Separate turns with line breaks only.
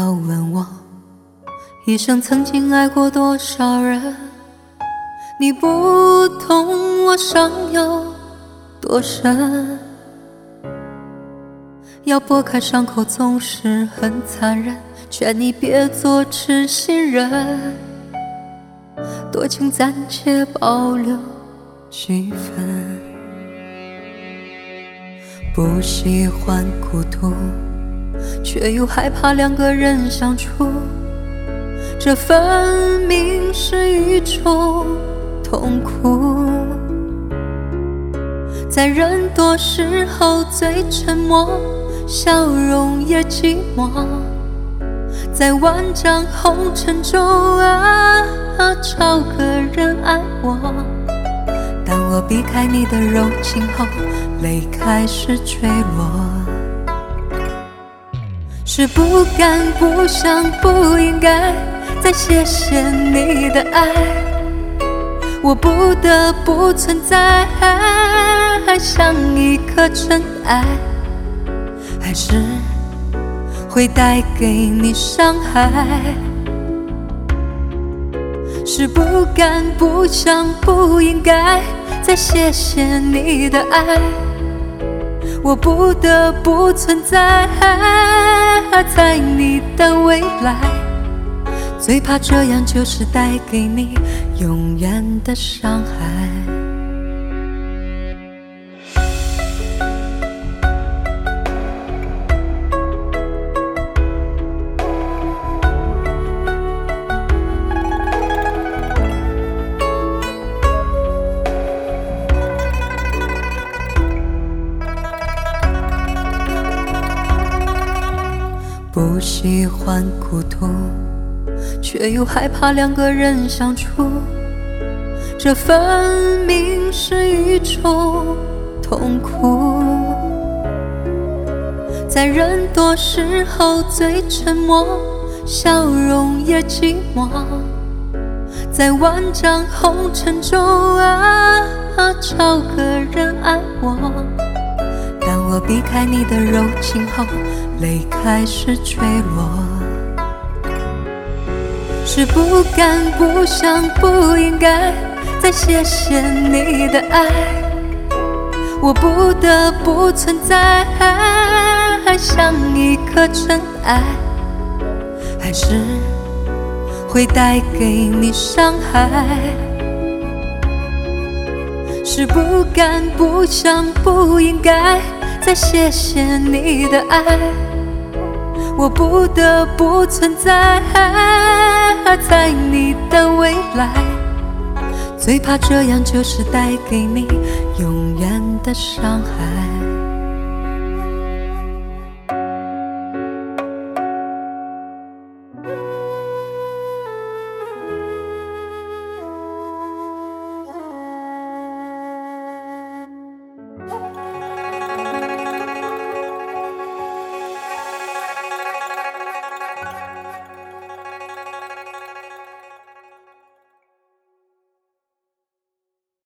要问我一生曾经爱过多少人，你不懂我伤有多深。要拨开伤口总是很残忍，劝你别做痴心人，多情暂且保留几分。不喜欢孤独，却又害怕两个人相处，这分明是一种痛苦。在人多时候最沉默，笑容也寂寞，在万丈红尘中找个人爱我。当我避开你的柔情后，泪开始坠落，是不敢不想不应该再谢谢你的爱，我不得不存在，像一颗尘埃，还是会带给你伤害。是不敢不想不应该再谢谢你的爱，我不得不存在，在你的未来，最怕这样就是带给你永远的伤害。不喜欢孤独，却又害怕两个人相处，这分明是一种痛苦。在人多时候最沉默，笑容也寂寞，在万丈红尘中找个人爱我。当我避开你的柔情后，泪开始坠落，是不敢不想不应该再谢谢你的爱，我不得不存在，像一颗尘埃，还是会带给你伤害。是不敢不想不应该再谢谢你的爱，我不得不存在，在你的未来，最怕这样就是带给你永远的伤害。